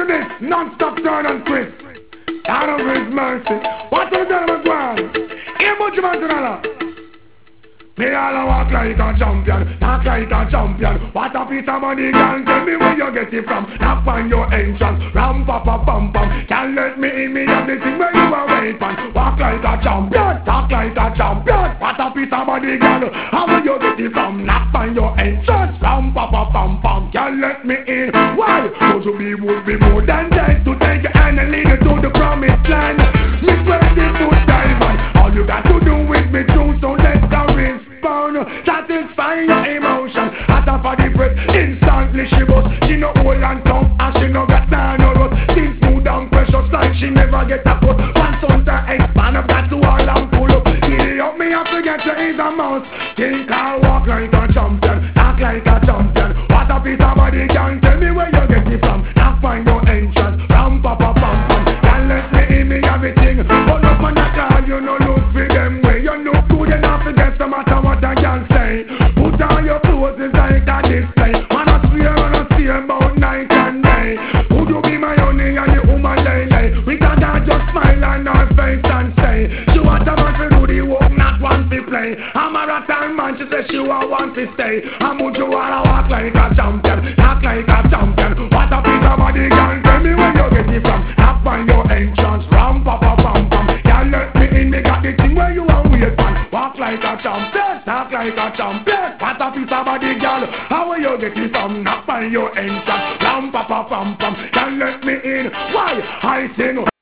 to this non-stop turn and twist. God of His mercy. What do the gentlemen want? Here much man to me all a walk like a champion, talk like a champion. What a piece of money, girl, tell me where you get it from. Knock on your entrance, ram pa pa pam pam. Can't let me in, me have the thing where you are wait on. Walk like a champion, talk like a champion. What a piece of money, girl, how will you get it from? Knock on your entrance, ram pa pa pam pam. Can't let me in, why? Cause we would be more than dead to take your hand and lead you to the promised land. Me 20-foot diamond, all you got to do is be true, so let's go in. Satisfy your emotion. After for the breath, instantly she bust. She no old and tough, and she no got time no rust. Things smooth and precious like she never get a cut. Once on to expand, I've got to all and pull up. Giddy up, me have to get to his mouse. Think I walk like a champion, talk like a champion. What a piece of body, can tell me where you get it from. Now find your entrance, ram pa pa pam pam. Can't let me in, me everything. But up on the car, you no look for them way. You look good enough to get some matter what I can say. Put on your clothes, it's like a display. Man, I see about night and day. Would you be my honey and the woman lady? We can't just smile on her face and say she want a man to do the work, not want to play. I'm a rotten man, she says she want to stay. I'm would you wanna walk like a champion, talk like a champion. What a piece of body, girl, tell me where you get it from. Knock on your entrance, ram pa pa pam pam. Can't let me in, me got the thing where you want wait on. Walk like a champion, talk like a champion. What a piece of body, girl, how will you get it from? Knock on your entrance, ram pa pa pam pam. Can't let me in, why? I sing